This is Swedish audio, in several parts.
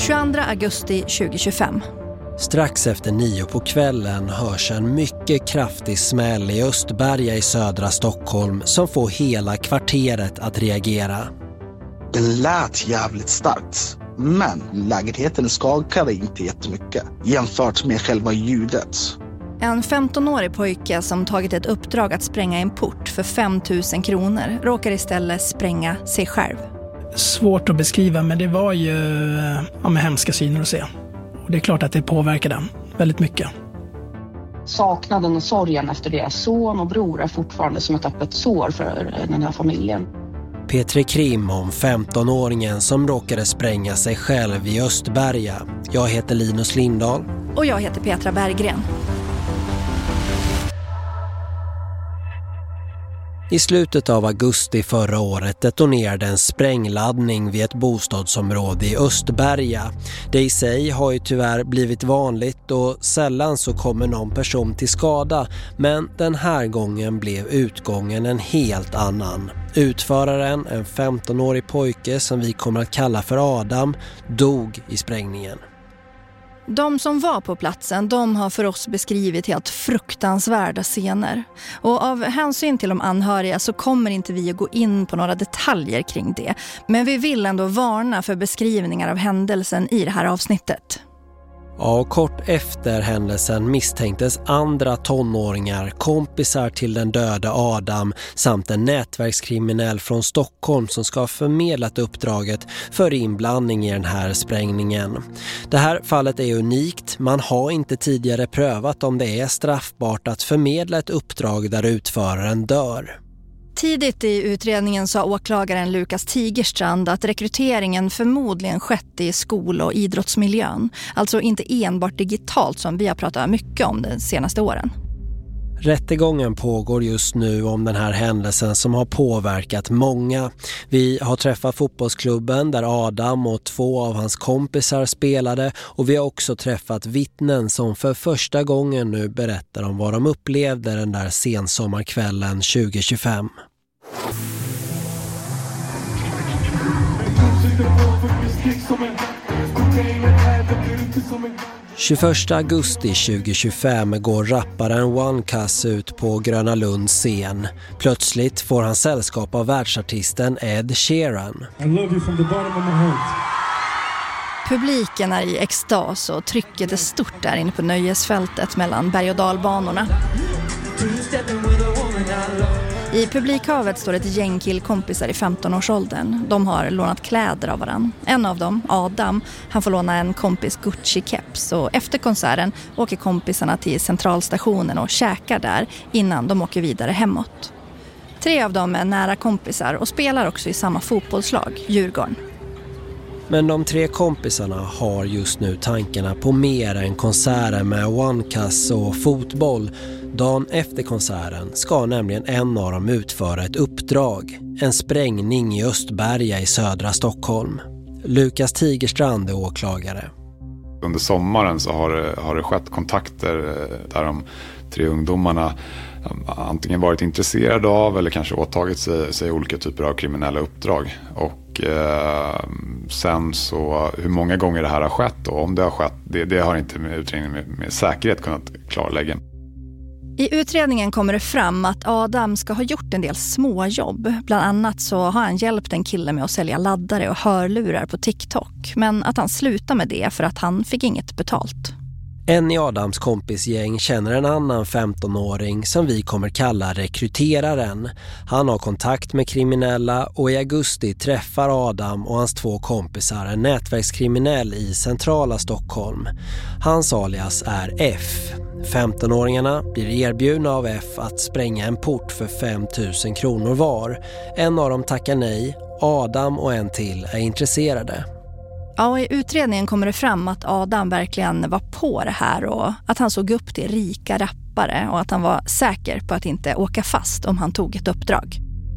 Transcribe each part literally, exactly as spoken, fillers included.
tjugoandra augusti tjugohundratjugofem. Strax efter nio på kvällen hörs en mycket kraftig smäll i Östberga i södra Stockholm som får hela kvarteret att reagera. Det lät jävligt starkt, men lägenheten skakade inte jättemycket jämfört med själva ljudet. En femtonårig pojke som tagit ett uppdrag att spränga en port för fem tusen kronor råkar istället spränga sig själv. Svårt att beskriva, men det var ju ja, med hemska syner att se. Och det är klart att det påverkar den väldigt mycket. Saknaden och sorgen efter det. Son och bror är fortfarande som ett öppet sår för den här familjen. Petri Krim om femtonåringen som råkade spränga sig själv i Östberga. Jag heter Linus Lindahl. Och jag heter Petra Berggren. I slutet av augusti förra året detonerade en sprängladdning vid ett bostadsområde i Östberga. Det i sig har ju tyvärr blivit vanligt och sällan så kommer någon person till skada. Men den här gången blev utgången en helt annan. Utföraren, en femtonårig pojke som vi kommer att kalla för Adam, dog i sprängningen. De som var på platsen, de har för oss beskrivit helt fruktansvärda scener. Och av hänsyn till de anhöriga så kommer inte vi att gå in på några detaljer kring det. Men vi vill ändå varna för beskrivningar av händelsen i det här avsnittet. Ja, kort efter händelsen misstänktes andra tonåringar, kompisar till den döda Adam samt en nätverkskriminell från Stockholm som ska ha förmedlat uppdraget för inblandning i den här sprängningen. Det här fallet är unikt. Man har inte tidigare prövat om det är straffbart att förmedla ett uppdrag där utföraren dör. Tidigt i utredningen sa åklagaren Lukas Tigerstrand att rekryteringen förmodligen skett i skol- och idrottsmiljön. Alltså inte enbart digitalt som vi har pratat mycket om de senaste åren. Rättegången pågår just nu om den här händelsen som har påverkat många. Vi har träffat fotbollsklubben där Adam och två av hans kompisar spelade och vi har också träffat vittnen som för första gången nu berättar om vad de upplevde den där sensommarkvällen tjugohundratjugofem. tjugoförsta augusti tjugohundratjugofem går rapparen OneCuz ut på Gröna Lunds scen. Plötsligt får han sällskap av världsartisten Ed Sheeran. I love you from the bottom of my heart. Publiken är i extas och trycket är stort där inne på nöjesfältet mellan berg- och dalbanorna. I publikhavet står ett gäng killkompisar i femton-årsåldern. De har lånat kläder av varann. En av dem, Adam, han får låna en kompis Gucci-keps. Och efter konserten åker kompisarna till centralstationen och käkar där innan de åker vidare hemåt. Tre av dem är nära kompisar och spelar också i samma fotbollslag, Djurgården. Men de tre kompisarna har just nu tankarna på mer än konserter med OneCuz och fotboll. Dagen efter konserten ska nämligen en av dem utföra ett uppdrag. En sprängning i Östberga i södra Stockholm. Lukas Tigerstrand är åklagare. Under sommaren så har det, har det skett kontakter där de tre ungdomarna antingen varit intresserade av eller kanske åtagit sig, sig olika typer av kriminella uppdrag. Och eh, sen så hur många gånger det här har skett och om det har skett, det, det har inte med utredningen med, med säkerhet kunnat klarlägga. I utredningen kommer det fram att Adam ska ha gjort en del småjobb. Bland annat så har han hjälpt en kille med att sälja laddare och hörlurar på TikTok. Men att han slutar med det för att han fick inget betalt. En i Adams kompisgäng känner en annan femtonåring som vi kommer kalla rekryteraren. Han har kontakt med kriminella och i augusti träffar Adam och hans två kompisar en nätverkskriminell i centrala Stockholm. Hans alias är F. femtonåringarna blir erbjudna av F att spränga en port för fem tusen kronor var. En av dem tackar nej, Adam och en till är intresserade. Ja, i utredningen kommer det fram att Adam verkligen var på det här och att han såg upp till rika rappare och att han var säker på att inte åka fast om han tog ett uppdrag.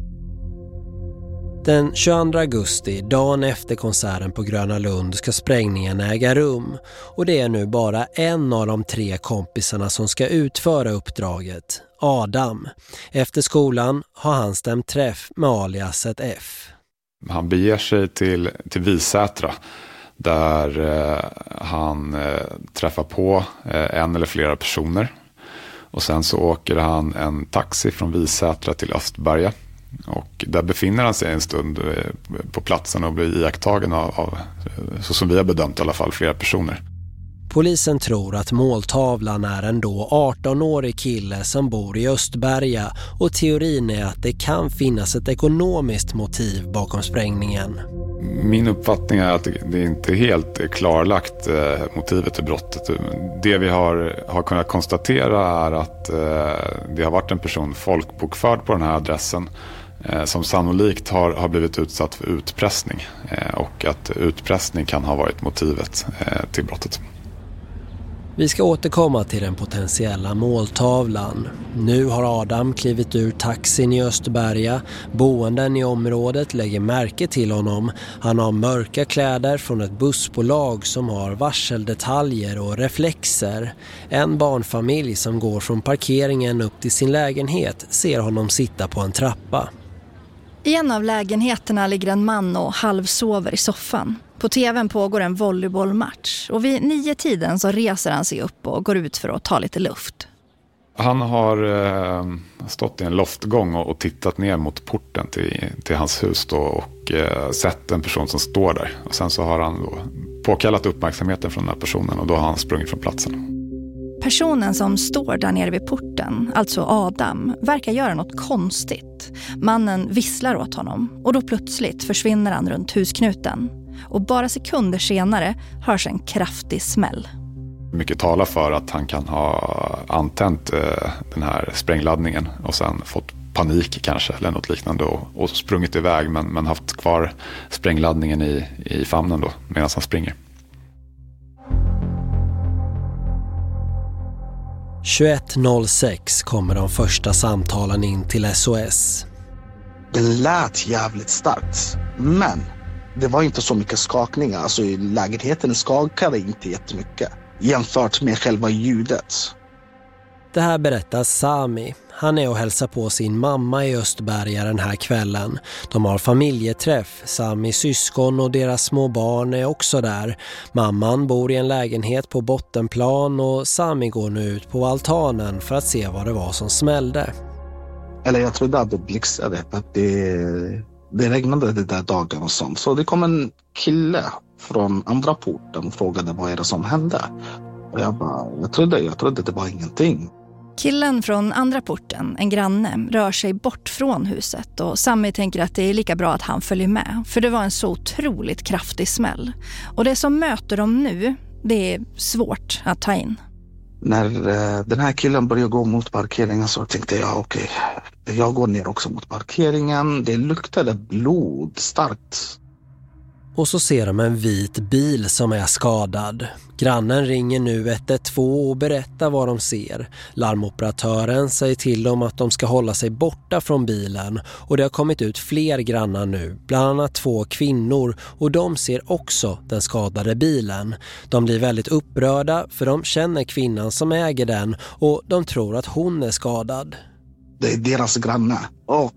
Den tjugoandra augusti, dagen efter konserten på Gröna Lund, ska sprängningen äga rum. Och det är nu bara en av de tre kompisarna som ska utföra uppdraget, Adam. Efter skolan har han stämt träff med aliaset F. Han beger sig till, till Visätra där eh, han eh, träffar på eh, en eller flera personer. Och sen så åker han en taxi från Visätra till Östberga. Och där befinner han sig en stund eh, på platsen och blir iakttagen av, av, så som vi har bedömt i alla fall, flera personer. Polisen tror att måltavlan är en då arton-årig kille som bor i Östberga, och teorin är att det kan finnas ett ekonomiskt motiv bakom sprängningen. Min uppfattning är att det inte är helt klarlagt eh, motivet till brottet. Det vi har, har kunnat konstatera är att eh, det har varit en person folkbokförd på den här adressen eh, som sannolikt har, har blivit utsatt för utpressning, eh, och att utpressning kan ha varit motivet eh, till brottet. Vi ska återkomma till den potentiella måltavlan. Nu har Adam klivit ur taxin i Östberga. Boenden i området lägger märke till honom. Han har mörka kläder från ett bussbolag som har varseldetaljer och reflexer. En barnfamilj som går från parkeringen upp till sin lägenhet ser honom sitta på en trappa. I en av lägenheterna ligger en man och halvsover i soffan. På tvn pågår en volleybollmatch och vid nio tiden så reser han sig upp och går ut för att ta lite luft. Han har eh, stått i en loftgång och, och tittat ner mot porten till, till hans hus då, och eh, sett en person som står där. Och sen så har han då påkallat uppmärksamheten från den här personen, och då har han sprungit från platsen. Personen som står där nere vid porten, alltså Adam, verkar göra något konstigt. Mannen visslar åt honom och då plötsligt försvinner han runt husknuten. Och bara sekunder senare hörs en kraftig smäll. Mycket talar för att han kan ha antänt eh, den här sprängladdningen och sen fått panik kanske eller något liknande och, och sprungit iväg, men, men haft kvar sprängladdningen i, i famnen då medan han springer. tjugoett noll sex kommer de första samtalen in till S O S. Det lät jävligt starkt, men det var inte så mycket skakningar. Alltså lägenheten skakade inte jättemycket jämfört med själva ljudet. Det här berättar Sami. Han är och hälsar på sin mamma i Östberga den här kvällen. De har familjeträff. Samis syskon och deras små barn är också där. Mamman bor i en lägenhet på bottenplan och Sami går nu ut på altanen för att se vad det var som smällde. Eller jag trodde att det blixtrade, att det, det regnade det där dagen och sånt. Så det kom en kille från andra porten och frågade vad är det som hände. Och jag bara, jag trodde, jag trodde det var ingenting. Killen från andra porten, en granne, rör sig bort från huset och Sami tänker att det är lika bra att han följer med, för det var en så otroligt kraftig smäll. Och det som möter dem nu, det är svårt att ta in. När eh, den här killen började gå mot parkeringen så tänkte jag okej, okay, jag går ner också mot parkeringen. Det luktade blod starkt. Och så ser de en vit bil som är skadad. Grannen ringer nu ett ett två och berättar vad de ser. Larmoperatören säger till dem att de ska hålla sig borta från bilen. Och det har kommit ut fler grannar nu, bland annat två kvinnor. Och de ser också den skadade bilen. De blir väldigt upprörda för de känner kvinnan som äger den. Och de tror att hon är skadad. Det är deras granne. Och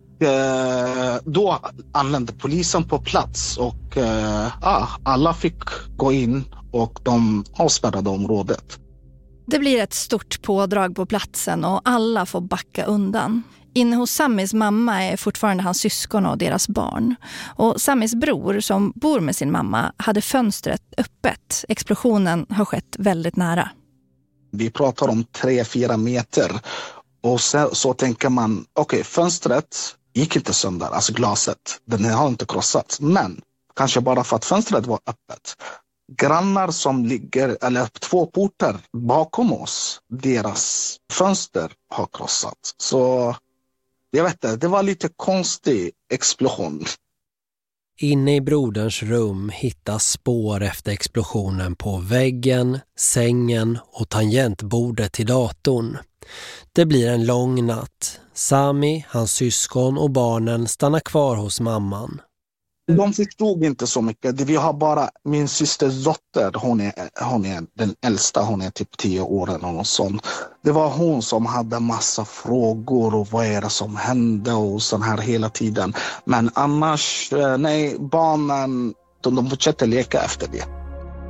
då anlände polisen på plats och ja, alla fick gå in och de avspärrade området. Det blir ett stort pådrag på platsen och alla får backa undan. Inne hos Samis mamma är fortfarande hans syskon och deras barn. Och Samis bror som bor med sin mamma hade fönstret öppet. Explosionen har skett väldigt nära. Vi pratar om tre fyra meter. Och så, så tänker man, okej, okay, fönstret gick inte sönder, alltså glaset. Den har inte krossats, men kanske bara för att fönstret var öppet. Grannar som ligger, eller två portar bakom oss, deras fönster har krossats. Så jag vet inte, det var lite konstig explosion. Inne i broderns rum hittas spår efter explosionen på väggen, sängen och tangentbordet till datorn. Det blir en lång natt. Sami, hans syskon och barnen stannar kvar hos mamman. De förstod inte så mycket. Vi har bara min systers dotter. Hon är, hon är den äldsta. Hon är typ tio år eller något sånt. Det var hon som hade massa frågor och vad är det som hände och sån här hela tiden. Men annars, nej, barnen, de, de fortsätter leka efter det.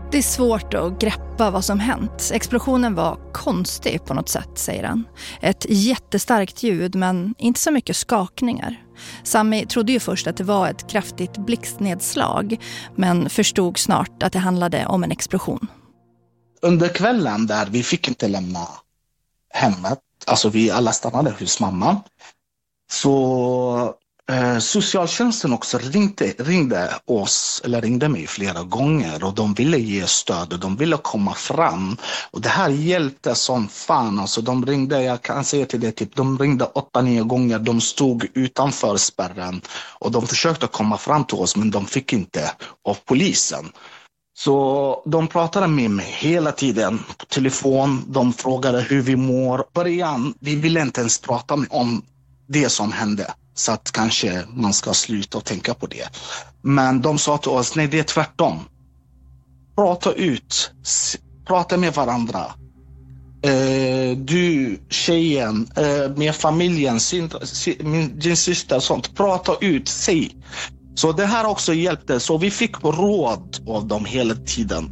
Det är svårt att greppa vad som hänt. Explosionen var konstig på något sätt, säger han. Ett jättestarkt ljud, men inte så mycket skakningar. Sami trodde ju först att det var ett kraftigt blixtnedslag, men förstod snart att det handlade om en explosion. Under kvällen där vi fick inte lämna hemmet, alltså vi alla stannade hos mamma, så eh, socialtjänsten också ringde, ringde oss, eller ringde mig flera gånger, och de ville ge stöd och de ville komma fram, och det här hjälpte som fan. Alltså de ringde, jag kan säga till det, typ, de ringde åtta, nio gånger, de stod utanför spärren och de försökte komma fram till oss, men de fick inte av polisen. Så de pratade med mig hela tiden på telefon. De frågade hur vi mår. Början, vi ville inte ens prata om det som hände. Så att kanske man ska sluta och tänka på det. Men de sa till oss, nej, det är tvärtom. Prata ut. Prata med varandra. Eh, du, tjejen, eh, med familjen, sin, sin, din syster, sånt. Prata ut, säg. Så det här också hjälpte, så vi fick råd av dem hela tiden.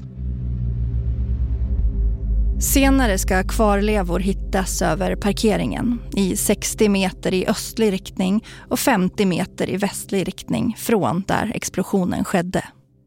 Senare ska kvarlevor hittas över parkeringen i sextio meter i östlig riktning och femtio meter i västlig riktning från där explosionen skedde.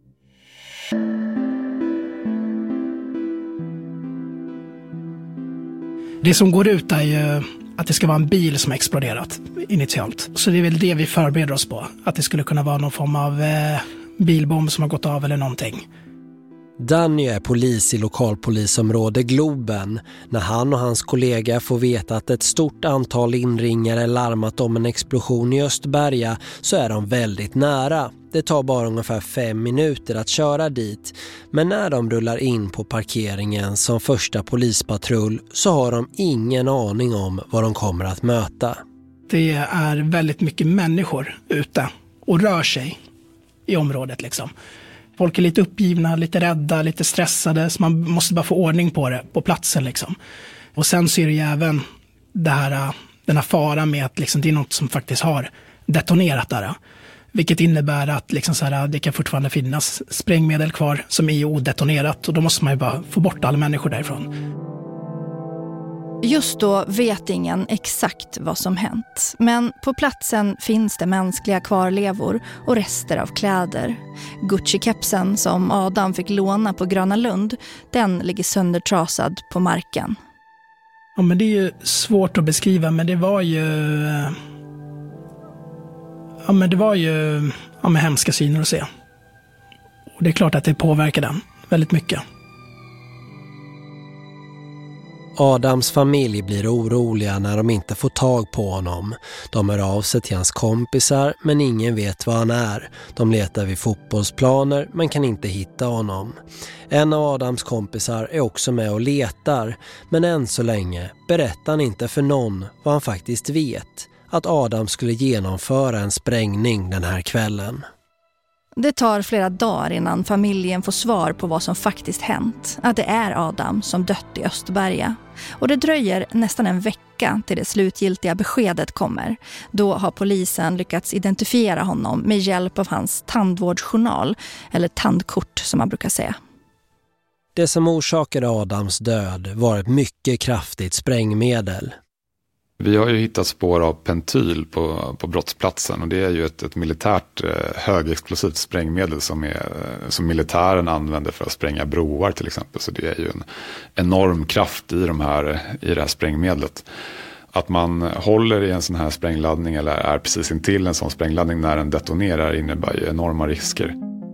Det som går ut är ju att det ska vara en bil som har exploderat initialt. Så det är väl det vi förbereder oss på. Att det skulle kunna vara någon form av eh, bilbomb som har gått av eller någonting. Danny är polis i lokalpolisområde Globen. När han och hans kollega får veta att ett stort antal inringare larmat om en explosion i Östberga, så är de väldigt nära. Det tar bara ungefär fem minuter att köra dit. Men när de rullar in på parkeringen som första polispatrull så har de ingen aning om vad de kommer att möta. Det är väldigt mycket människor ute och rör sig i området liksom. Folk är lite uppgivna, lite rädda, lite stressade, så man måste bara få ordning på det på platsen liksom. Och sen ser det ju även det här, den här faran med att liksom, det är något som faktiskt har detonerat där. Vilket innebär att liksom så här, det kan fortfarande finnas sprängmedel kvar som är odetonerat, och då måste man ju bara få bort alla människor därifrån. Just då vet ingen exakt vad som hänt. Men på platsen finns det mänskliga kvarlevor och rester av kläder. Gucci-kepsen som Adam fick låna på Gröna Lund, den ligger söndertrasad på marken. Ja, men det är ju svårt att beskriva, men det var ju... Ja, men det var ju ja, med hemska syner att se. Och det är klart att det påverkar den väldigt mycket. Adams familj blir oroliga när de inte får tag på honom. De hör av sig till hans kompisar, men ingen vet var han är. De letar vid fotbollsplaner men kan inte hitta honom. En av Adams kompisar är också med och letar, men än så länge berättar han inte för någon vad han faktiskt vet. Att Adam skulle genomföra en sprängning den här kvällen. Det tar flera dagar innan familjen får svar på vad som faktiskt hänt. Att det är Adam som dött i Östberga. Och det dröjer nästan en vecka till det slutgiltiga beskedet kommer. Då har polisen lyckats identifiera honom med hjälp av hans tandvårdsjournal, eller tandkort som man brukar säga. Det som orsakade Adams död var ett mycket kraftigt sprängmedel. Vi har ju hittat spår av pentyl på, på brottsplatsen, och det är ju ett, ett militärt eh, högexplosivt sprängmedel som, är, som militären använder för att spränga broar till exempel. Så det är ju en enorm kraft i, de här, i det här sprängmedlet. Att man håller i en sån här sprängladdning eller är precis intill en sån sprängladdning när den detonerar innebär ju enorma risker.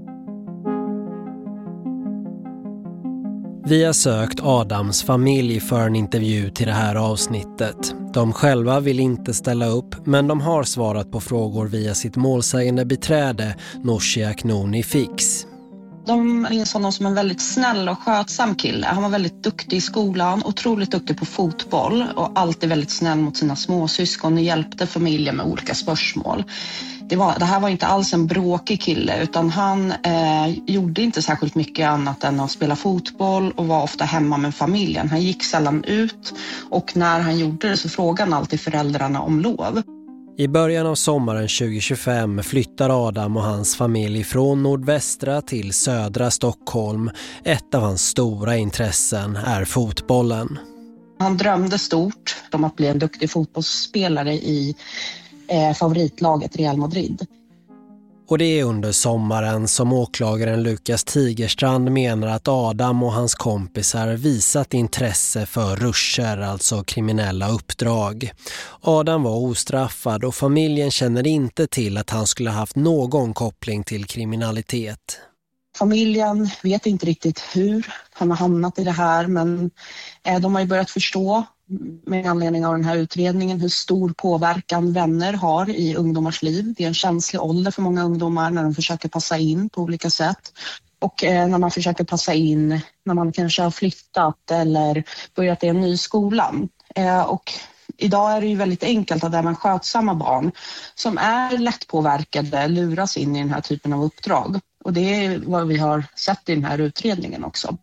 Vi har sökt Adams familj för en intervju till det här avsnittet. De själva vill inte ställa upp, men de har svarat på frågor via sitt målsägande beträde Nooshi Aknoni Fix. De är sådana som en väldigt snäll och skötsam kille. Han var väldigt duktig i skolan, otroligt duktig på fotboll och alltid väldigt snäll mot sina småsyskon och hjälpte familjen med olika spörsmål. Det, var, det här var inte alls en bråkig kille, utan han eh, gjorde inte särskilt mycket annat än att spela fotboll och var ofta hemma med familjen. Han gick sällan ut, och när han gjorde det så frågade han alltid föräldrarna om lov. I början av sommaren tjugo tjugofem flyttar Adam och hans familj från nordvästra till södra Stockholm. Ett av hans stora intressen är fotbollen. Han drömde stort om att bli en duktig fotbollsspelare i eh, favoritlaget Real Madrid. Och det är under sommaren som åklagaren Lukas Tigerstrand menar att Adam och hans kompisar visat intresse för ruscher, alltså kriminella uppdrag. Adam var ostraffad och familjen känner inte till att han skulle haft någon koppling till kriminalitet. Familjen vet inte riktigt hur han har hamnat i det här, men eh, de har ju börjat förstå med anledning av den här utredningen hur stor påverkan vänner har i ungdomars liv. Det är en känslig ålder för många ungdomar när de försöker passa in på olika sätt. Och eh, när man försöker passa in när man kanske har flyttat eller börjat i en ny skola. Eh, och idag är det ju väldigt enkelt att även skötsamma barn som är lättpåverkade luras in i den här typen av uppdrag. Och det är vad vi har sett i den här utredningen också.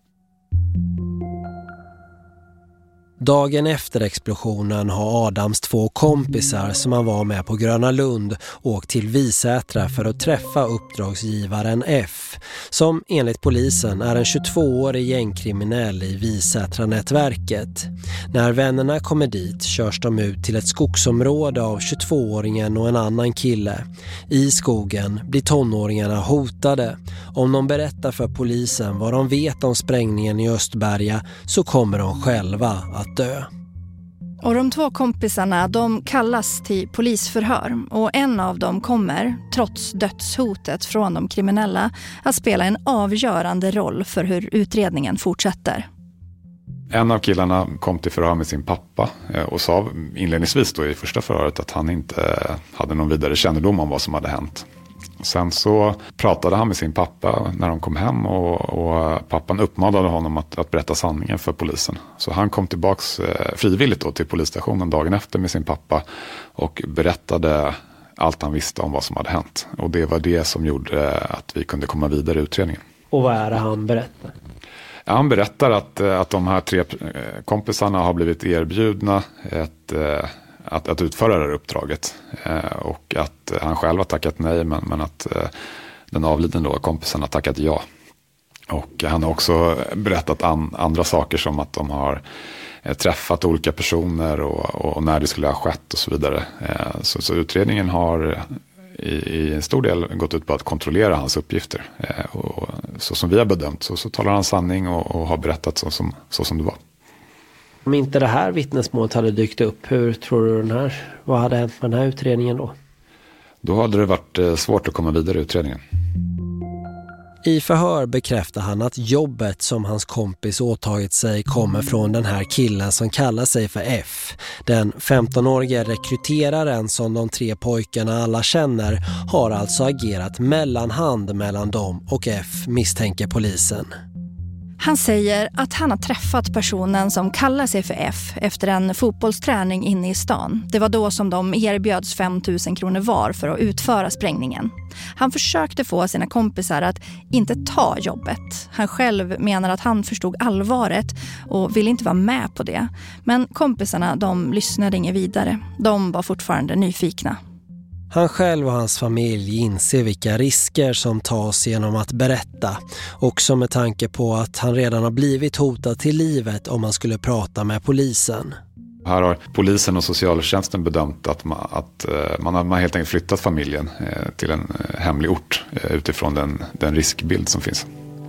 Dagen efter explosionen har Adams två kompisar som han var med på Gröna Lund åkt till Visätra för att träffa uppdragsgivaren F, som enligt polisen är en tjugotvåårig gängkriminell i Visätra-nätverket. När vännerna kommer dit körs de ut till ett skogsområde av tjugotvååringen och en annan kille. I skogen blir tonåringarna hotade. Om de berättar för polisen vad de vet om sprängningen i Östberga så kommer de själva att dö. Och de två kompisarna, de kallas till polisförhör och en av dem kommer, trots dödshotet från de kriminella, att spela en avgörande roll för hur utredningen fortsätter. En av killarna kom till förhör med sin pappa och sa inledningsvis då i första förhöret att han inte hade någon vidare kännedom om vad som hade hänt. Sen så pratade han med sin pappa när de kom hem och, och pappan uppmanade honom att, att berätta sanningen för polisen. Så han kom tillbaks eh, frivilligt då till polisstationen dagen efter med sin pappa och berättade allt han visste om vad som hade hänt. Och det var det som gjorde att vi kunde komma vidare i utredningen. Och vad är det han berättar? Ja, han berättar att, att de här tre kompisarna har blivit erbjudna ett... Att, att utföra det här uppdraget eh, och att han själv har tackat nej men, men att eh, den avliden då, kompisen har tackat ja. Och han har också berättat an, andra saker som att de har eh, träffat olika personer och, och när det skulle ha skett och så vidare. Eh, så, så utredningen har i, i en stor del gått ut på att kontrollera hans uppgifter. Eh, och så som vi har bedömt så, så talar han sanning och, och har berättat så som, så som det var. Om inte det här vittnesmålet hade dykt upp, hur tror du den här, vad hade hänt med den här utredningen då? Då hade det varit svårt att komma vidare i utredningen. I förhör bekräftar han att jobbet som hans kompis åtagit sig kommer från den här killen som kallar sig för F. Den femtonåriga rekryteraren som de tre pojkarna alla känner har alltså agerat mellanhand mellan dem och F, misstänker polisen. Han säger att han har träffat personen som kallar sig för F efter en fotbollsträning inne i stan. Det var då som de erbjöds fem tusen kronor var för att utföra sprängningen. Han försökte få sina kompisar att inte ta jobbet. Han själv menar att han förstod allvaret och ville inte vara med på det. Men kompisarna, de lyssnade inget vidare. De var fortfarande nyfikna. Han själv och hans familj inser vilka risker som tas genom att berätta. Också med tanke på att han redan har blivit hotad till livet om man skulle prata med polisen. Här har polisen och socialtjänsten bedömt att man, att man har helt enkelt flyttat familjen till en hemlig ort utifrån den, den riskbild som finns.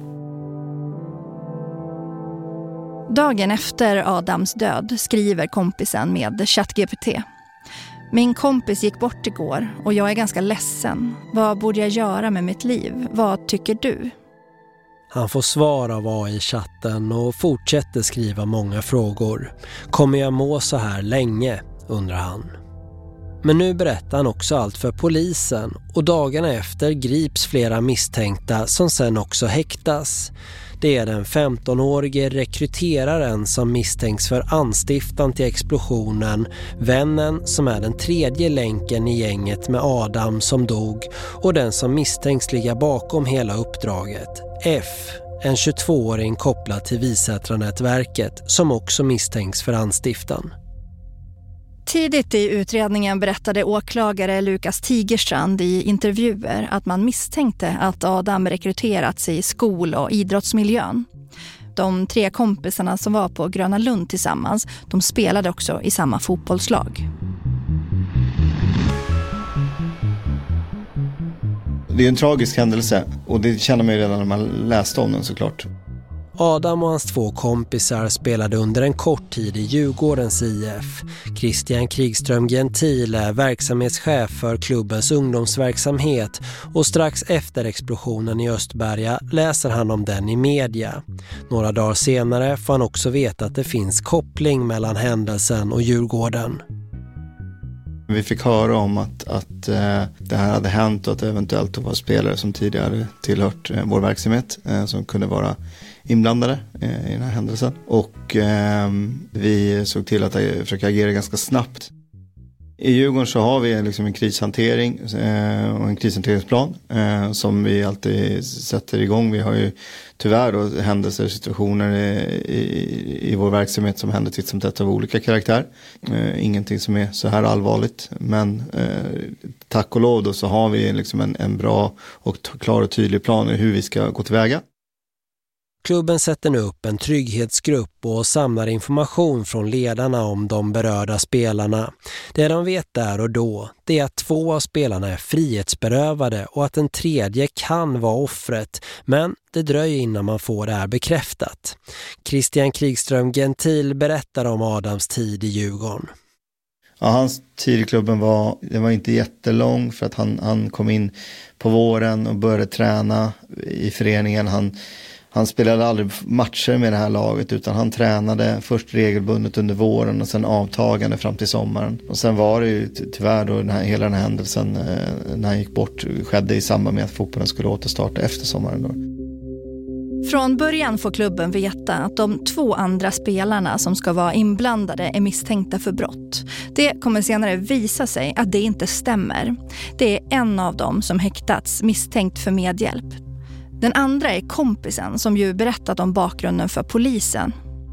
Dagen efter Adams död skriver kompisen med ChatGPT. Min kompis gick bort igår och jag är ganska ledsen. Vad borde jag göra med mitt liv? Vad tycker du? Han får svar av A I-chatten och fortsätter skriva många frågor. Kommer jag må så här länge, undrar han. Men nu berättar han också allt för polisen och dagarna efter grips flera misstänkta som sen också häktas. Det är den femtonårige rekryteraren som misstänks för anstiftan till explosionen, vännen som är den tredje länken i gänget med Adam som dog och den som misstänks ligga bakom hela uppdraget, F, en tjugotvååring kopplad till Visätra-nätverket som också misstänks för anstiftan. Tidigt i utredningen berättade åklagare Lukas Tigerstrand i intervjuer att man misstänkte att Adam rekryterats i skol- och idrottsmiljön. De tre kompisarna som var på Gröna Lund tillsammans, de spelade också i samma fotbollslag. Det är en tragisk händelse och det känner man ju redan när man läste om den såklart. Adam och hans två kompisar spelade under en kort tid i Djurgårdens I F. Christian Krigström Gentil är verksamhetschef för klubbens ungdomsverksamhet och strax efter explosionen i Östberga läser han om den i media. Några dagar senare får han också veta att det finns koppling mellan händelsen och Djurgården. Vi fick höra om att, att eh, det här hade hänt och att det eventuellt var spelare som tidigare tillhört eh, vår verksamhet eh, som kunde vara inblandade eh, i den här händelsen. Och eh, vi såg till att försöka agera ganska snabbt. I Djurgården så har vi liksom en krishantering eh, och en krishanteringsplan eh, som vi alltid sätter igång. Vi har ju tyvärr då händelser, situationer i, i, i vår verksamhet som händer titt som tätt av olika karaktär. Eh, ingenting som är så här allvarligt, men eh, tack och lov då så har vi liksom en, en bra och t- klar och tydlig plan i hur vi ska gå tillväga. Klubben sätter nu upp en trygghetsgrupp och samlar information från ledarna om de berörda spelarna. Det de vet där och då, det är att två av spelarna är frihetsberövade och att en tredje kan vara offret, men det dröjer innan man får det här bekräftat. Christian Krigström Gentil berättar om Adams tid i Djurgården. Ja, hans tid i klubben var, det var inte jättelång för att han, han kom in på våren och började träna i föreningen. Han Han spelade aldrig matcher med det här laget utan han tränade först regelbundet under våren och sen avtagande fram till sommaren. Och sen var det ju tyvärr då den här, hela den här händelsen eh, när han gick bort skedde i samband med att fotbollen skulle återstarta efter sommaren då. Från början får klubben veta att de två andra spelarna som ska vara inblandade är misstänkta för brott. Det kommer senare visa sig att det inte stämmer. Det är en av dem som häktats misstänkt för medhjälp. Den andra är kompisen som ju berättat om bakgrunden för polisen.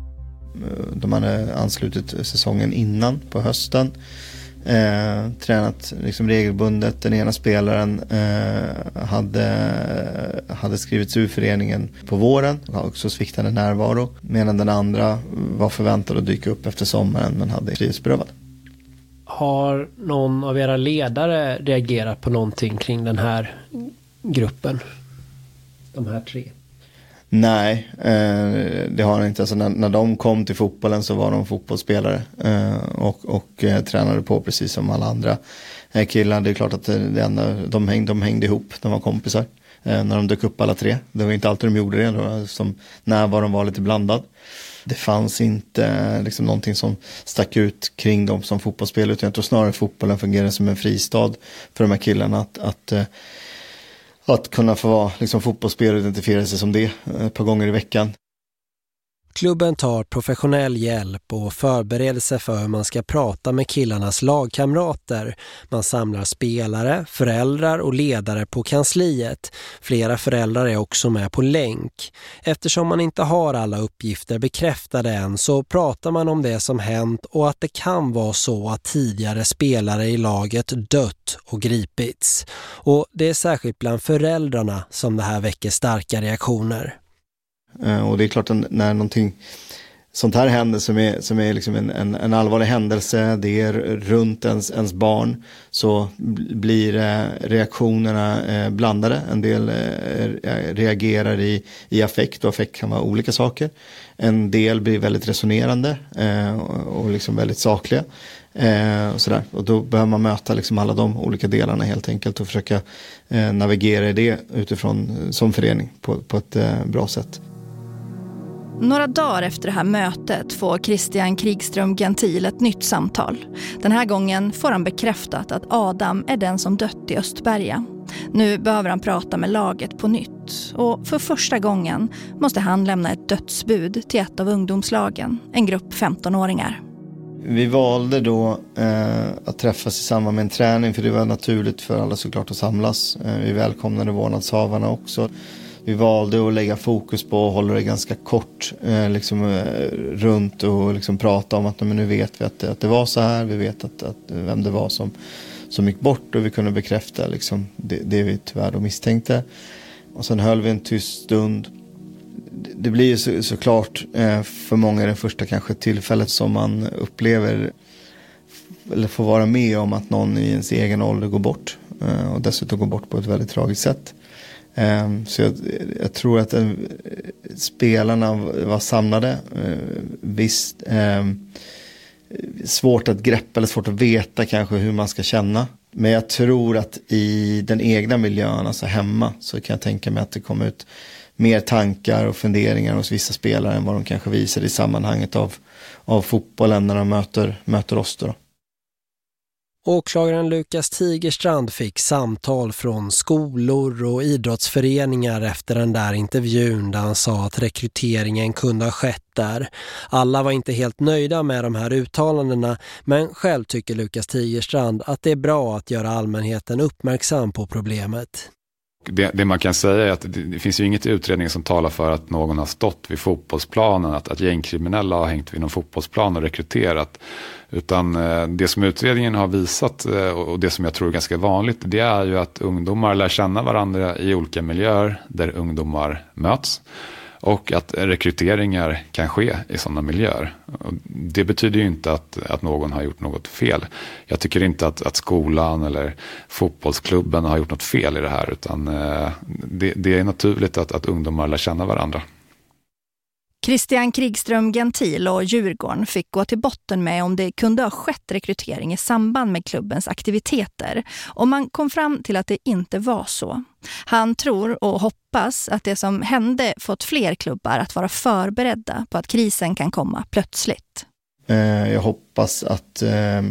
De hade anslutit säsongen innan på hösten. Eh, tränat liksom regelbundet. Den ena spelaren eh, hade, hade skrivits ur föreningen på våren. Har också sviktande närvaro. Medan den andra var förväntad att dyka upp efter sommaren men hade frihetsberövad. Har någon av era ledare reagerat på någonting kring den här gruppen? De här tre? Nej, eh, det har han inte. Alltså när, när de kom till fotbollen så var de fotbollsspelare eh, och, och eh, tränade på precis som alla andra eh, killar. Det är klart att det enda, de, hängde, de hängde ihop, de var kompisar eh, när de dök upp alla tre. Det var inte alltid de gjorde det, då, som närvaron var lite blandad. Det fanns inte liksom någonting som stack ut kring dem som fotbollsspelare, utan jag tror snarare fotbollen fungerar som en fristad för de här killarna att, att eh, Att kunna få vara liksom, fotbollsspelare och identifiera sig som det ett par gånger i veckan. Klubben tar professionell hjälp och förbereder sig för hur man ska prata med killarnas lagkamrater. Man samlar spelare, föräldrar och ledare på kansliet. Flera föräldrar är också med på länk. Eftersom man inte har alla uppgifter bekräftade än så pratar man om det som hänt och att det kan vara så att tidigare spelare i laget dött och gripits. Och det är särskilt bland föräldrarna som det här väcker starka reaktioner. Och det är klart att när någonting sånt här händer som är, som är liksom en, en, en allvarlig händelse, det är runt ens, ens barn, så blir eh, reaktionerna eh, blandade. En del eh, reagerar i, i affekt, och affekt kan vara olika saker. En del blir väldigt resonerande eh, och, och liksom väldigt sakliga. Eh, och, sådär. Och då behöver man möta liksom alla de olika delarna helt enkelt och försöka eh, navigera i det utifrån som förening på, på ett eh, bra sätt. Några dagar efter det här mötet får Christian Krigström Gentil ett nytt samtal. Den här gången får han bekräftat att Adam är den som dött i Östberga. Nu behöver han prata med laget på nytt. Och för första gången måste han lämna ett dödsbud till ett av ungdomslagen, en grupp femtonåringar. Vi valde då eh, att träffas i samband med en träning, för det var naturligt för alla såklart att samlas. Eh, vi välkomnade vårdnadshavarna också. vi valde att lägga fokus på och hålla det ganska kort eh, liksom, eh, runt och liksom prata om att men nu vet vi att det, att det var så här. Vi vet att, att vem det var som, som gick bort och vi kunde bekräfta liksom, det, det vi tyvärr då misstänkte. Och sen höll vi en tyst stund. Det, det blir ju så, såklart eh, för många det första kanske tillfället som man upplever eller får vara med om att någon i ens egen ålder går bort. Eh, och dessutom går bort på ett väldigt tragiskt sätt. Um, så jag, jag tror att uh, spelarna var samlade. Uh, visst, um, svårt att greppa eller svårt att veta kanske hur man ska känna. Men jag tror att i den egna miljön, alltså hemma, så kan jag tänka mig att det kommer ut mer tankar och funderingar hos vissa spelare än vad de kanske visar i sammanhanget av, av fotbollen när de möter, möter oss då. Åklagaren Lukas Tigerstrand fick samtal från skolor och idrottsföreningar efter den där intervjun där han sa att rekryteringen kunde ha skett där. Alla var inte helt nöjda med de här uttalandena, men själv tycker Lukas Tigerstrand att det är bra att göra allmänheten uppmärksam på problemet. Det, det man kan säga är att det, det finns ju inget i utredningen som talar för att någon har stått vid fotbollsplanen, att, att gängkriminella har hängt vid någon fotbollsplan och rekryterat. Utan eh, det som utredningen har visat eh, och det som jag tror är ganska vanligt, det är ju att ungdomar lär känna varandra i olika miljöer där ungdomar möts. Och att rekryteringar kan ske i sådana miljöer. Och det betyder ju inte att, att någon har gjort något fel. Jag tycker inte att, att skolan eller fotbollsklubben har gjort något fel i det här. Utan eh, det, det är naturligt att, att ungdomar lär känna varandra. Christian Krigström Gentil och Djurgården fick gå till botten med om det kunde ha skett rekrytering i samband med klubbens aktiviteter. Och man kom fram till att det inte var så. Han tror och hoppas att det som hände fått fler klubbar att vara förberedda på att krisen kan komma plötsligt. Jag hoppas att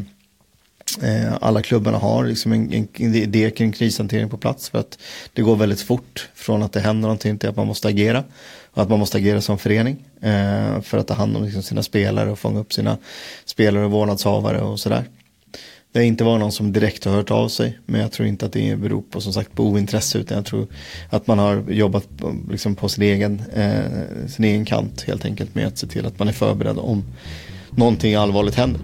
alla klubbarna har liksom en, en idé kring krishantering på plats, för att det går väldigt fort från att det händer någonting till att man måste agera. Och att man måste agera som förening eh, för att ta hand om liksom sina spelare och fånga upp sina spelare och vårdnadshavare och sådär. Det har inte varit någon som direkt har hört av sig, men jag tror inte att det beror på, som sagt, på ointresse, utan jag tror att man har jobbat på, liksom på sin egen, eh, sin egen kant helt enkelt med att se till att man är förberedd om någonting allvarligt händer.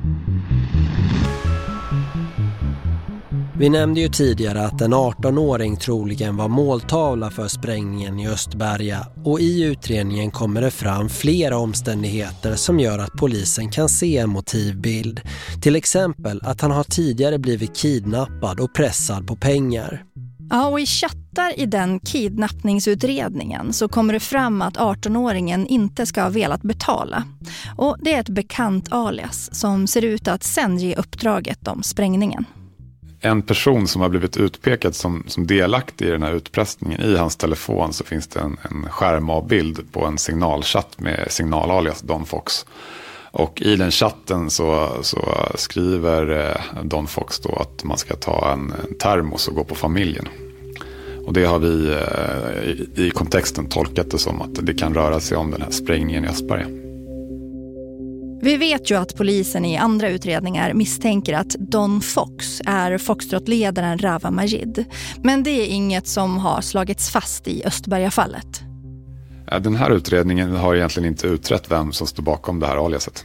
Vi nämnde ju tidigare att en arton-åring troligen var måltavla för sprängningen i Östberga, och i utredningen kommer det fram flera omständigheter som gör att polisen kan se en motivbild. Till exempel att han har tidigare blivit kidnappad och pressad på pengar. Ja, och i chattar i den kidnappningsutredningen så kommer det fram att arton-åringen inte ska ha velat betala. Och det är ett bekant alias som ser ut att sen ge uppdraget om sprängningen. En person som har blivit utpekad som, som delaktig i den här utpressningen, i hans telefon så finns det en, en skärmavbild på en signalchatt med signalalias Don Fox. Och i den chatten så, så skriver Don Fox då att man ska ta en, en termos och gå på familjen. Och det har vi i, i kontexten tolkat det som att det kan röra sig om den här sprängningen i Östberga. Vi vet ju att polisen i andra utredningar misstänker att Don Fox är Foxtrot-ledaren Rawa Majid. Men det är inget som har slagits fast i Östberga-fallet. Den här utredningen har egentligen inte utrett vem som står bakom det här aliaset.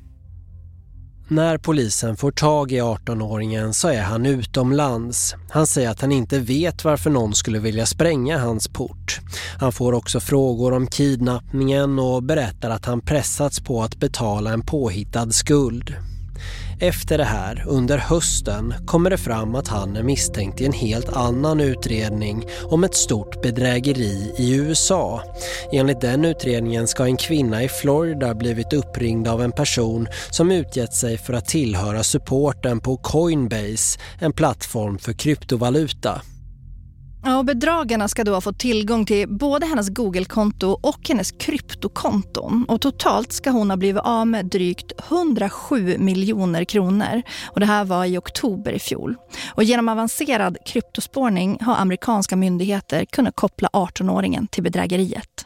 När polisen får tag i arton-åringen så är han utomlands. Han säger att han inte vet varför någon skulle vilja spränga hans port. Han får också frågor om kidnappningen och berättar att han pressats på att betala en påhittad skuld. Efter det här, under hösten, kommer det fram att han är misstänkt i en helt annan utredning om ett stort bedrägeri i U S A. Enligt den utredningen ska en kvinna i Florida blivit uppringd av en person som utgett sig för att tillhöra supporten på Coinbase, en plattform för kryptovaluta. Ja, och bedragarna ska då ha fått tillgång till både hennes Google-konto och hennes kryptokonton. Och totalt ska hon ha blivit av med drygt hundrasju miljoner kronor. Och det här var i oktober i fjol. Och genom avancerad kryptospårning har amerikanska myndigheter kunnat koppla arton-åringen till bedrägeriet.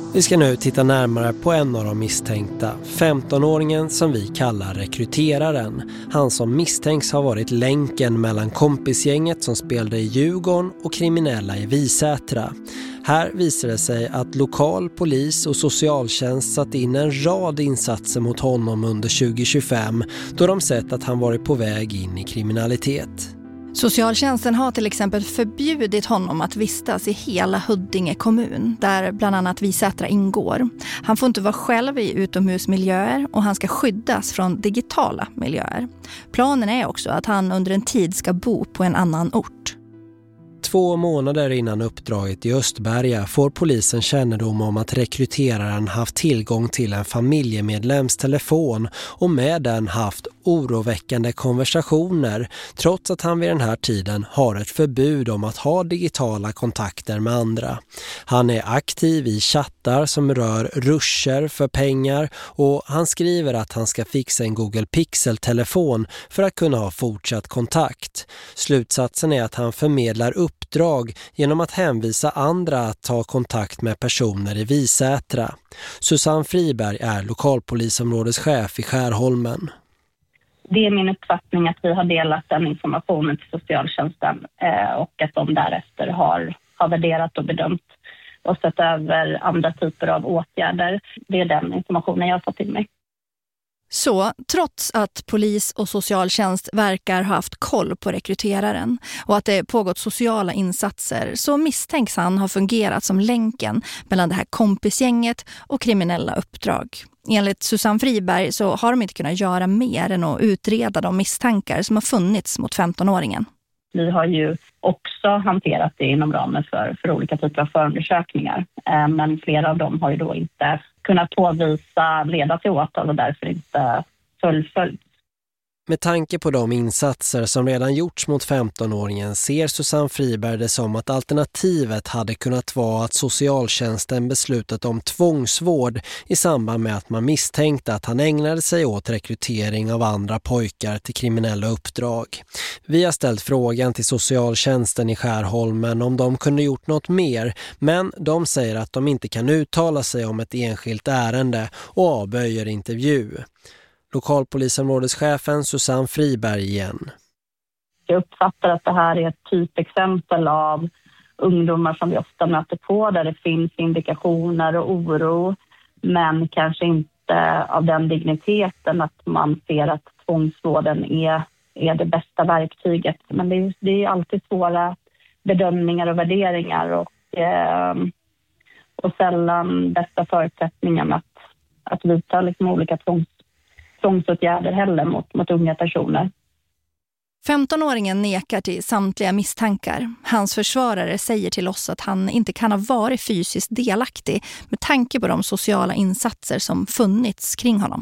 Vi ska nu titta närmare på en av de misstänkta, femtonåringen som vi kallar rekryteraren. Han som misstänks ha varit länken mellan kompisgänget som spelade i Djurgården och kriminella i Visätra. Här visar det sig att lokal polis och socialtjänst satt in en rad insatser mot honom under tjugo tjugofem då de sett att han varit på väg in i kriminalitet. Socialtjänsten har till exempel förbjudit honom att vistas i hela Huddinge kommun, där bland annat Visätra ingår. Han får inte vara själv i utomhusmiljöer och han ska skyddas från digitala miljöer. Planen är också att han under en tid ska bo på en annan ort. Två månader innan uppdraget i Östberga får polisen kännedom om att rekryteraren haft tillgång till en familjemedlems telefon och med den haft oroväckande konversationer trots att han vid den här tiden har ett förbud om att ha digitala kontakter med andra. Han är aktiv i chattar som rör ruscher för pengar och han skriver att han ska fixa en Google Pixel-telefon för att kunna ha fortsatt kontakt. Slutsatsen är att han förmedlar upp uppdrag genom att hänvisa andra att ta kontakt med personer i Visätra. Susanne Friberg är lokalpolisområdeschef i Skärholmen. Det är min uppfattning att vi har delat den informationen till socialtjänsten och att de därefter har, har värderat och bedömt och sett över andra typer av åtgärder. Det är den informationen jag har fått till mig. Så, trots att polis och socialtjänst verkar ha haft koll på rekryteraren och att det pågått sociala insatser, så misstänks han ha fungerat som länken mellan det här kompisgänget och kriminella uppdrag. Enligt Susanne Friberg så har de inte kunnat göra mer än att utreda de misstankar som har funnits mot femtonåringen. Vi har ju också hanterat det inom ramen för, för olika typer av förundersökningar. Men flera av dem har ju då inte kunnat påvisa leda till åtal och därför inte fullföljt. Med tanke på de insatser som redan gjorts mot femtonåringen ser Susanne Friberg det som att alternativet hade kunnat vara att socialtjänsten beslutat om tvångsvård i samband med att man misstänkte att han ägnade sig åt rekrytering av andra pojkar till kriminella uppdrag. Vi har ställt frågan till socialtjänsten i Skärholmen om de kunde gjort något mer, men de säger att de inte kan uttala sig om ett enskilt ärende och avböjer intervju. Lokalpolisområdeschefen Susanne Friberg igen. Jag uppfattar att det här är ett typexempel av ungdomar som vi ofta möter på där det finns indikationer och oro, men kanske inte av den digniteten att man ser att tvångsvården är, är det bästa verktyget. Men det är, det är alltid svåra bedömningar och värderingar och, eh, och sällan bästa förutsättningar att, att vidta liksom olika tvångs tvångsåtgärder heller mot, mot unga personer. femtonåringen nekar till samtliga misstankar. Hans försvarare säger till oss att han inte kan ha varit fysiskt delaktig med tanke på de sociala insatser som funnits kring honom.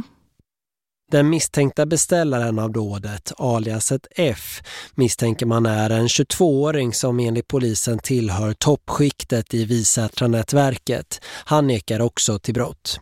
Den misstänkta beställaren av dådet, aliaset F, misstänker man är en tjugotvååring som enligt polisen tillhör toppskiktet i Visätra-nätverket. Han nekar också till brott.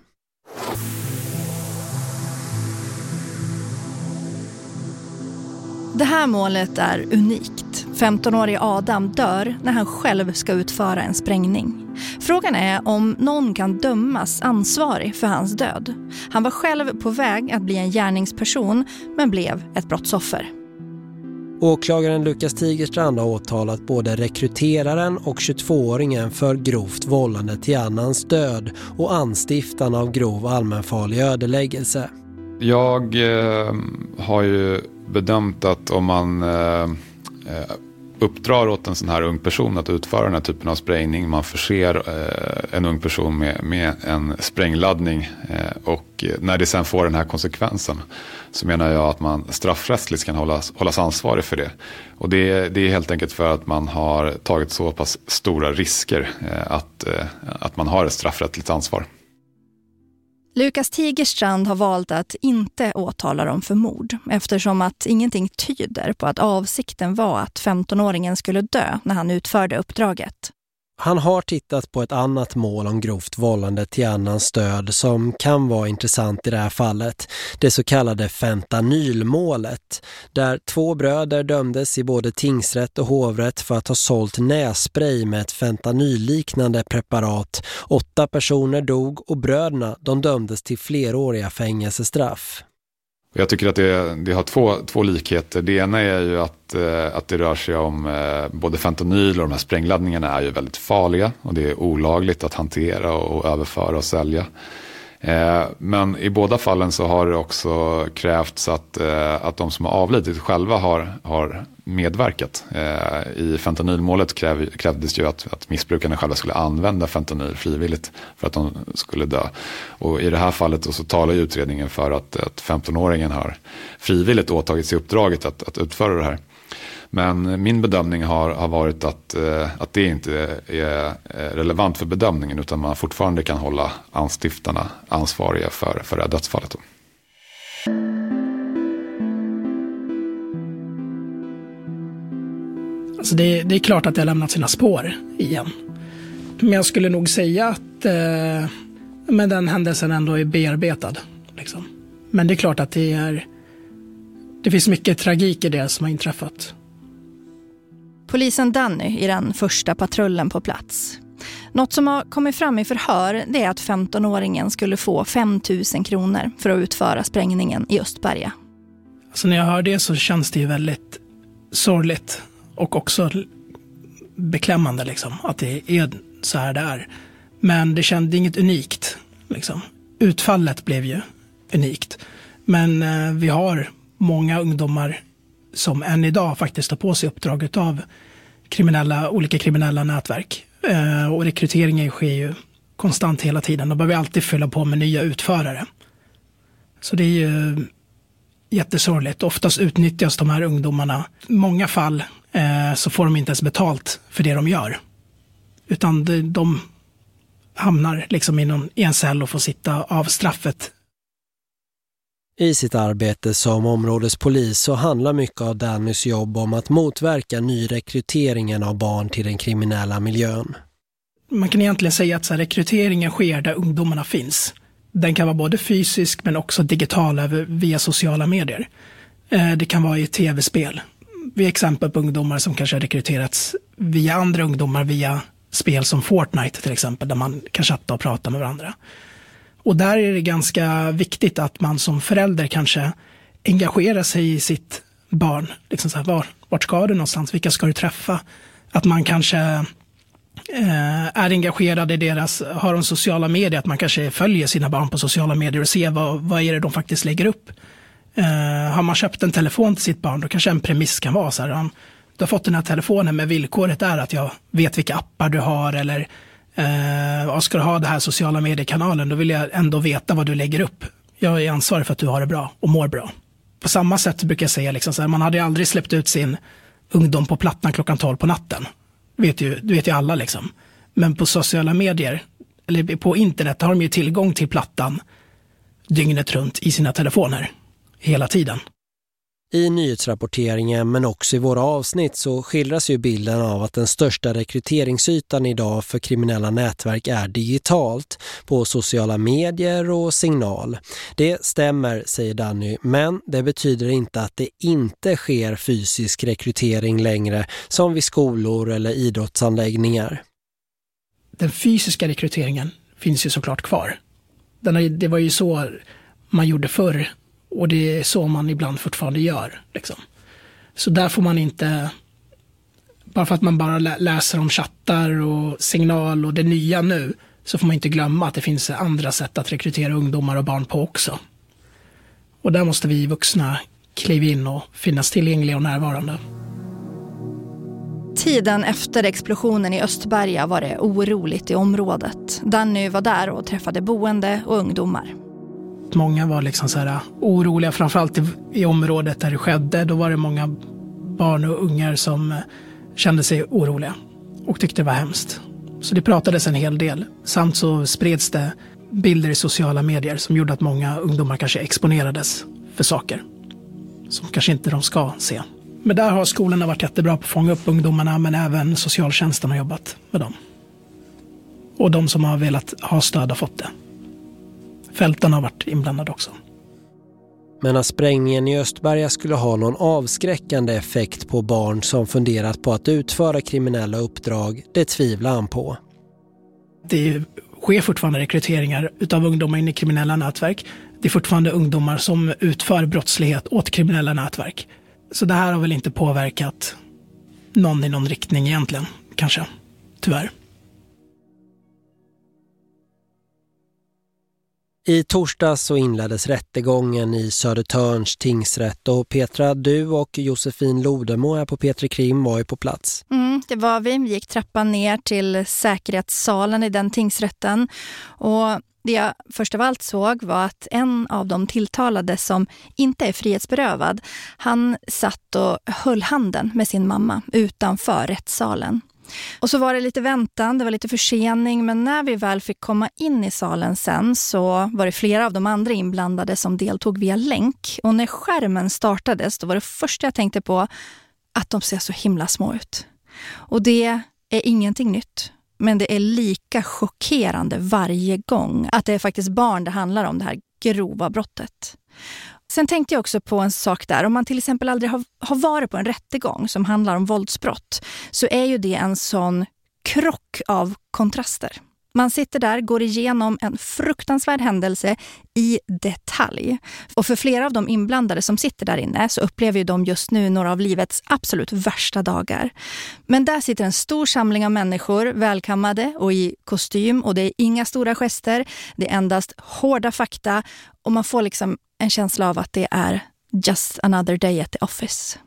Det här målet är unikt. femtonårige Adam dör när han själv ska utföra en sprängning. Frågan är om någon kan dömas ansvarig för hans död. Han var själv på väg att bli en gärningsperson men blev ett brottsoffer. Åklagaren Lukas Tigerstrand har åtalat både rekryteraren och tjugotvååringen för grovt vållande till annans död och anstiftan av grov allmänfarlig ödeläggelse. Jag eh, har ju bedömt att om man eh, uppdrar åt en sån här ung person att utföra den här typen av sprängning, man förser eh, en ung person med, med en sprängladdning eh, och när det sen får den här konsekvensen så menar jag att man straffrättsligt kan hållas, hållas ansvarig för det. Och det, det är helt enkelt för att man har tagit så pass stora risker eh, att, eh, att man har ett straffrättsligt ansvar. Lukas Tigerstrand har valt att inte åtala dem för mord eftersom att ingenting tyder på att avsikten var att femtonåringen skulle dö när han utförde uppdraget. Han har tittat på ett annat mål om grovt vållande till annans död som kan vara intressant i det här fallet. Det så kallade fentanylmålet, där två bröder dömdes i både tingsrätt och hovrätt för att ha sålt nässpray med ett fentanylliknande preparat. Åtta personer dog och bröderna de dömdes till fleråriga fängelsestraff. Jag tycker att det, det har två, två likheter. Det ena är ju att, att det rör sig om både fentanyl och de här sprängladdningarna är ju väldigt farliga. Och det är olagligt att hantera och överföra och sälja. Men i båda fallen så har det också krävts att, att de som har avlidit själva har, har medverkat. I fentanylmålet kräv, krävdes ju att, att missbrukarna själva skulle använda fentanyl frivilligt för att de skulle dö. Och i det här fallet så talar ju utredningen för att, att femtonåringen har frivilligt åtagit sig uppdraget att, att utföra det här. Men min bedömning har, har varit att, att det inte är relevant för bedömningen utan man fortfarande kan hålla anstiftarna ansvariga för, för det här dödsfallet. Då. Alltså det, det är klart att det har lämnat sina spår igen. Men jag skulle nog säga att eh, men den händelsen ändå är bearbetad. Liksom. Men det är klart att det är det finns mycket tragik i det som har inträffat. Polisen Danny är den första patrullen på plats. Något som har kommit fram i förhör det är att femtonåringen skulle få fem tusen kronor för att utföra sprängningen i Östberga. Alltså när jag hör det så känns det ju väldigt sorgligt och också beklämmande liksom, att det är så här det är. Men det kändes inget unikt. Liksom. Utfallet blev ju unikt. Men eh, vi har många ungdomar som än idag faktiskt tar på sig uppdrag av kriminella, olika kriminella nätverk. Eh, och rekryteringen sker ju konstant hela tiden. Då behöver vi alltid fylla på med nya utförare. Så det är ju jättesorgligt. Oftast utnyttjas de här ungdomarna. I många fall eh, så får de inte ens betalt för det de gör. Utan de, de hamnar liksom i, någon, i en cell och får sitta av straffet. I sitt arbete som områdespolis så handlar mycket av Dannys jobb om att motverka nyrekryteringen av barn till den kriminella miljön. Man kan egentligen säga att så här, rekryteringen sker där ungdomarna finns. Den kan vara både fysisk men också digital över, via sociala medier. Eh, det kan vara i tv-spel. Vi har exempel på ungdomar som kanske har rekryterats via andra ungdomar via spel som Fortnite till exempel, där man kan chatta och prata med varandra. Och där är det ganska viktigt att man som förälder kanske engagerar sig i sitt barn. Liksom så här, var, vart ska du någonstans? Vilka ska du träffa? Att man kanske eh, är engagerad i deras, har de sociala medier, att man kanske följer sina barn på sociala medier och ser vad, vad är det de faktiskt lägger upp. Eh, har man köpt en telefon till sitt barn, då kanske en premiss kan vara så här, om du har fått den här telefonen med villkoret är att jag vet vilka appar du har eller Uh, ska du ha det här sociala mediekanalen, då vill jag ändå veta vad du lägger upp. Jag är ansvarig för att du har det bra och mår bra. På samma sätt brukar jag säga liksom så här, man hade aldrig släppt ut sin ungdom på plattan klockan tolv på natten. Vet ju, du vet ju alla liksom. Men på sociala medier eller på internet har de ju tillgång till plattan dygnet runt i sina telefoner hela tiden. I nyhetsrapporteringen men också i våra avsnitt så skildras ju bilden av att den största rekryteringsytan idag för kriminella nätverk är digitalt, på sociala medier och signal. Det stämmer, säger Danny, men det betyder inte att det inte sker fysisk rekrytering längre som vid skolor eller idrottsanläggningar. Den fysiska rekryteringen finns ju såklart kvar. Den är, det var ju så man gjorde förr. Och det är så man ibland fortfarande gör. Liksom. Så där får man inte, bara för att man bara läser om chattar och signal och det nya nu, så får man inte glömma att det finns andra sätt att rekrytera ungdomar och barn på också. Och där måste vi vuxna kliva in och finnas tillgängliga och närvarande. Tiden efter explosionen i Östberga var det oroligt i området. Danny var där och träffade boende och ungdomar. Många var liksom så här oroliga, framförallt i, i området där det skedde. Då var det många barn och ungar som kände sig oroliga och tyckte det var hemskt. Så det pratades en hel del. Samt så spreds det bilder i sociala medier som gjorde att många ungdomar kanske exponerades för saker som kanske inte de ska se. Men där har skolorna varit jättebra på att fånga upp ungdomarna, men även socialtjänsten har jobbat med dem. Och de som har velat ha stöd har fått det. Fälten har varit inblandade också. Men att sprängningen i Östberga skulle ha någon avskräckande effekt på barn som funderat på att utföra kriminella uppdrag, det tvivlar han på. Det sker fortfarande rekryteringar utav ungdomar in i kriminella nätverk. Det är fortfarande ungdomar som utför brottslighet åt kriminella nätverk. Så det här har väl inte påverkat någon i någon riktning egentligen, kanske. Tyvärr. I torsdags så inleddes rättegången i Södertörns tingsrätt och Petra, du och Josefin Lodemo här på Petri Krim var ju på plats. Mm, det var vi. Vi gick trappan ner till säkerhetssalen i den tingsrätten och det jag först av allt såg var att en av de tilltalade som inte är frihetsberövad, han satt och höll handen med sin mamma utanför rättssalen. Och så var det lite väntan, det var lite försening, men när vi väl fick komma in i salen sen så var det flera av de andra inblandade som deltog via länk. Och när skärmen startades då var det första jag tänkte på att de ser så himla små ut. Och det är ingenting nytt, men det är lika chockerande varje gång att det är faktiskt barn det handlar om, det här grova brottet. Sen tänkte jag också på en sak där. Om man till exempel aldrig har, har varit på en rättegång som handlar om våldsbrott så är ju det en sån krock av kontraster. Man sitter där, går igenom en fruktansvärd händelse i detalj. Och för flera av de inblandade som sitter där inne så upplever ju de just nu några av livets absolut värsta dagar. Men där sitter en stor samling av människor, välkammade och i kostym, och det är inga stora gester, det är endast hårda fakta och man får liksom en känsla av att det är just another day at the office.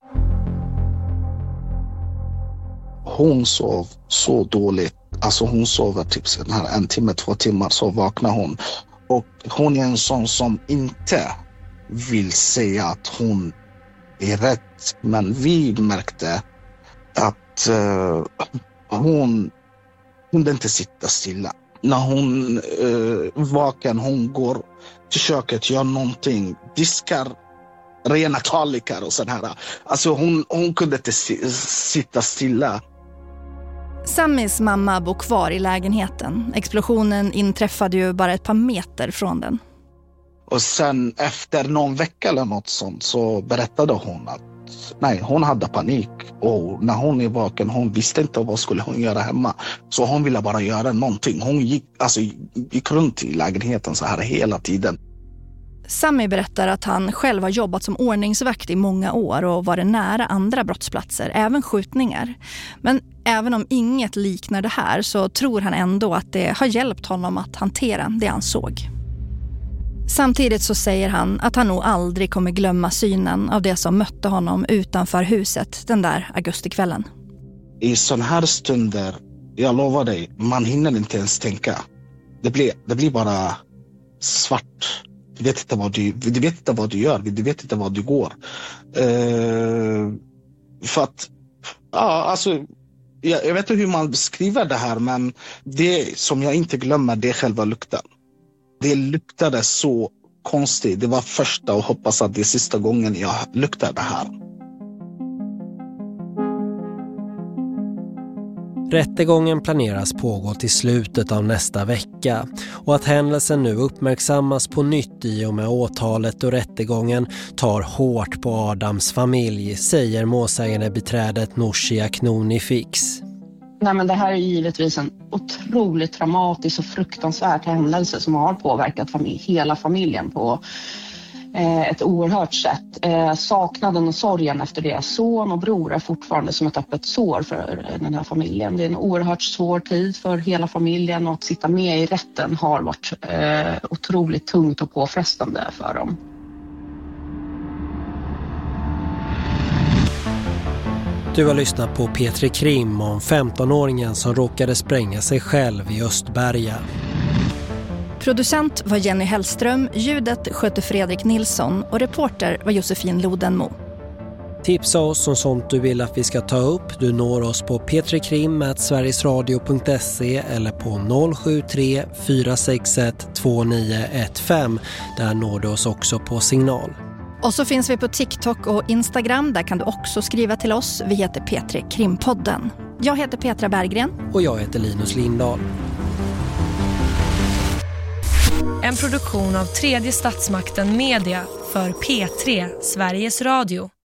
Hon sov så dåligt. Alltså hon sover typ så här en timme, två timmar så vaknar hon. Och hon är en sån som inte vill säga att hon är rätt. Men vi märkte att uh, hon kunde inte sitta stilla. När hon uh, vaken, hon går till köket, gör någonting, diskar rena tallrikar och sådär. Alltså hon, hon kunde inte si- sitta stilla. Samis mamma bor kvar i lägenheten. Explosionen inträffade ju bara ett par meter från den. Och sen efter någon vecka eller något sånt så berättade hon att nej, hon hade panik. Och när hon är vaken, hon visste inte vad skulle hon göra hemma. Så hon ville bara göra någonting. Hon gick, alltså, gick runt i lägenheten så här hela tiden. Sami berättar att han själv har jobbat som ordningsvakt i många år och varit nära andra brottsplatser, även skjutningar. Men även om inget liknar det här så tror han ändå att det har hjälpt honom att hantera det han såg. Samtidigt så säger han att han nog aldrig kommer glömma synen av det som mötte honom utanför huset den där augustikvällen. I sån här stunder, jag lovar dig, man hinner inte ens tänka. Det blir, det blir bara svart. Du vet inte vad du, du vet inte vad du gör, du vet inte vad du går. Uh, för att, ja, alltså, jag, jag vet inte hur man beskriver det här, men det som jag inte glömmer, det är själva lukten. Det luktade så konstigt. Det var första och hoppas att det är sista gången jag luktade det här. Rättegången planeras pågå till slutet av nästa vecka och att händelsen nu uppmärksammas på nytt i och med åtalet och rättegången tar hårt på Adams familj, säger målsägande beträdet Nooshi Aknoni Fix. Nej, men det här är givetvis en otroligt traumatisk och fruktansvärd händelse som har påverkat familj, hela familjen på eh, ett oerhört sätt. Eh, saknaden och sorgen efter deras son och bror är fortfarande som ett öppet sår för den här familjen. Det är en oerhört svår tid för hela familjen och att sitta med i rätten har varit eh, otroligt tungt och påfrestande för dem. Du har lyssnat på Petri Krim om femtonåringen som råkade spränga sig själv i Östberga. Producent var Jenny Hellström, ljudet skötte Fredrik Nilsson och reporter var Josefin Lodemo. Tipsa oss om sånt du vill att vi ska ta upp. Du når oss på petrikrim at sverigesradio punkt se eller på noll sju tre fyra sex ett två nio ett fem. Där når du oss också på signal. Och så finns vi på TikTok och Instagram. Där kan du också skriva till oss. Vi heter Petri Krimpodden. Jag heter Petra Berggren. Och jag heter Linus Lindahl. en produktion av Tredje statsmakten Media för P tre, Sveriges Radio.